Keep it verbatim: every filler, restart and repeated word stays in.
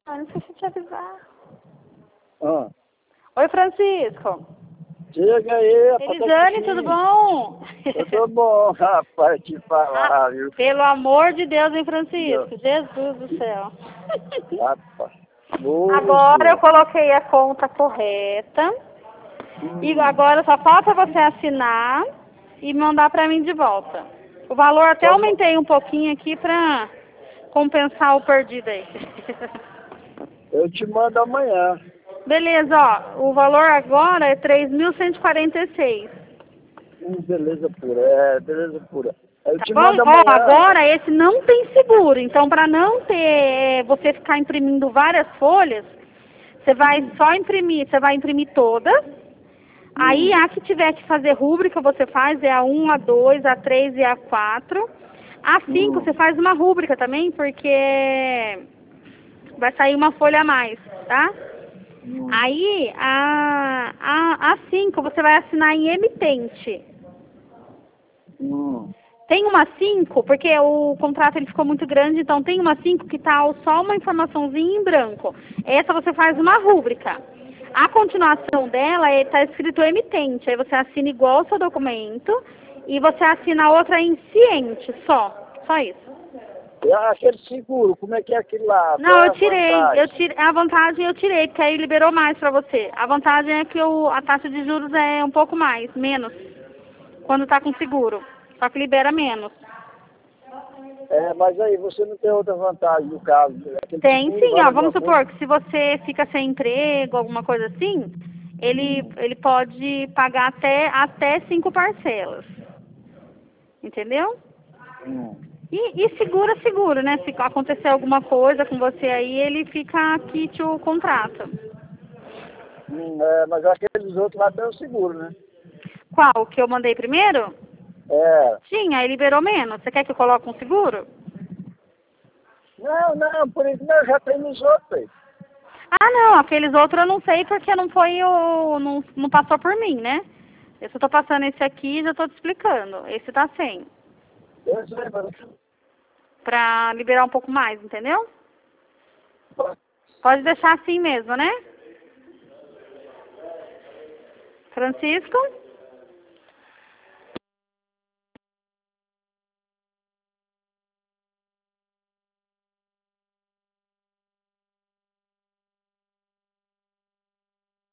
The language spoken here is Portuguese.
Ah, não esqueci de te avisar. Ah. Oi, Francisco. Chega aí, Elisane, tudo bom? Tudo bom, rapaz, te falar, Ah, viu? pelo amor de Deus, hein, Francisco? Deus. Jesus do céu. Rapaz. Agora eu coloquei a conta correta. Hum. E agora só falta você assinar e mandar pra mim de volta. O valor até Só aumentei um pouquinho aqui pra compensar o perdido aí. Eu te mando amanhã. Beleza, ó. O valor agora é três mil cento e quarenta e seis. Hum, beleza pura, é, beleza pura. Eu Tá te bom? mando Ó, amanhã. agora esse não tem seguro. Então, para não ter é, você ficar imprimindo várias folhas, você vai Hum. só imprimir, você vai imprimir todas. Hum. Aí a que tiver que fazer rúbrica, você faz é a um, a dois, a três e a quatro. A cinco Hum. você faz uma rúbrica também, porque vai sair uma folha a mais, tá? Hum. Aí a, a, a cinco você vai assinar em emitente. Hum. Tem uma cinco, porque o contrato ele ficou muito grande, então tem uma cinco que tá só uma informaçãozinha em branco. Essa você faz uma rúbrica. A continuação dela está escrito emitente, aí você assina igual o seu documento e você assina a outra em ciente, só. Só isso. E aquele seguro, como é que é aquele lá? Não, Qual é eu a tirei, vantagem? eu tirei, a vantagem eu tirei, porque aí liberou mais para você. A vantagem é que o, a taxa de juros é um pouco mais, menos, quando está com seguro. Só que libera menos. É, mas aí você não tem outra vantagem no caso. Aquele Tem seguro sim, vale ó. alguma Vamos coisa? supor que se você fica sem emprego, alguma coisa assim, ele, Hum. ele pode pagar até, até cinco parcelas. Entendeu? Hum. E, e segura, seguro, né? Se acontecer alguma coisa com você aí, ele fica quite o contrato. Hum, é, mas aqueles outros lá tem o seguro, né? Qual? Que eu mandei primeiro? É. Sim, aí liberou menos. Você quer que eu coloque um seguro? Não, não, por isso não, já tem nos outros aí. Ah, não, aqueles outros eu não sei porque não foi o. não, não passou por mim, né? Eu só tô passando esse aqui e já tô te explicando. Esse tá sem. Eu sei, mas... Pra liberar um pouco mais, entendeu? Pode deixar assim mesmo, né? Francisco?